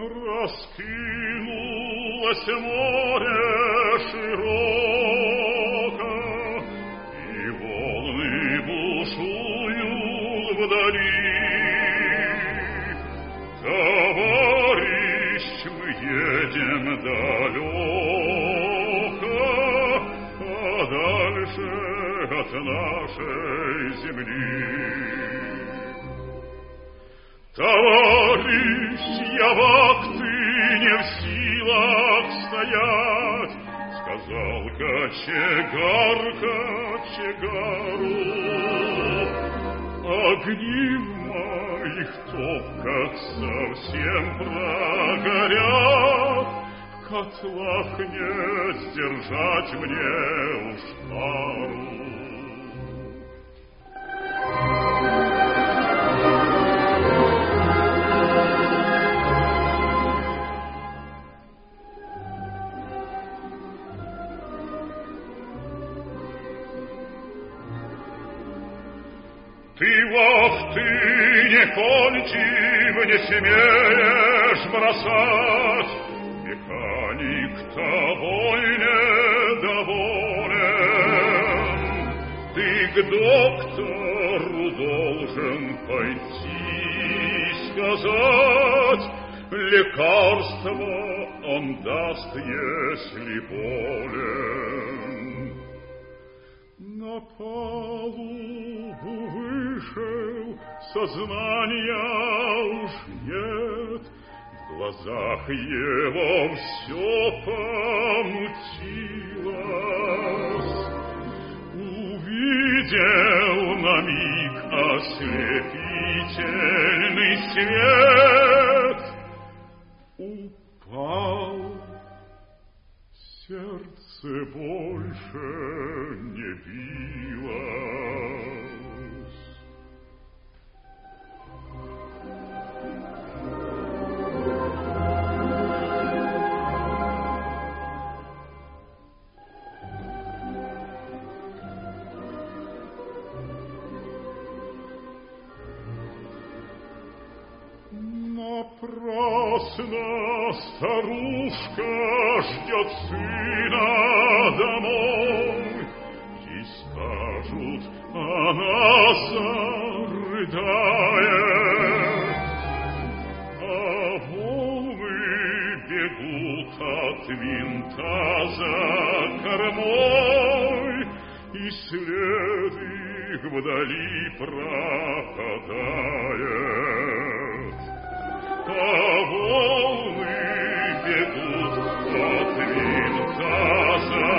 Раскинулось море широко, и волны бушуют вдали. Товарищ, мы едем далеко, подальше от нашей земли. Товарищ, я в Актыне в силах стоять, сказал кочегарка кочегару. Огни в моих топках совсем прогорят, в котлах не сдержать мне уж пару. Ты в Ахтыне кончив не смеешь бросать, механик тобой недоволен. Ты к доктору должен пойти сказать, лекарство он даст, если болен. На палубу вышел, сознания уж нет, в глазах его все помутилось. Увидел на миг ослепительный свет, упал, сердце больше не билось. Напрасно старушка ждет сына домой. Ей скажут, она зарыдает, а волны бегут от винта за кормой, и след их вдали пропадает. А волны бегут от винта за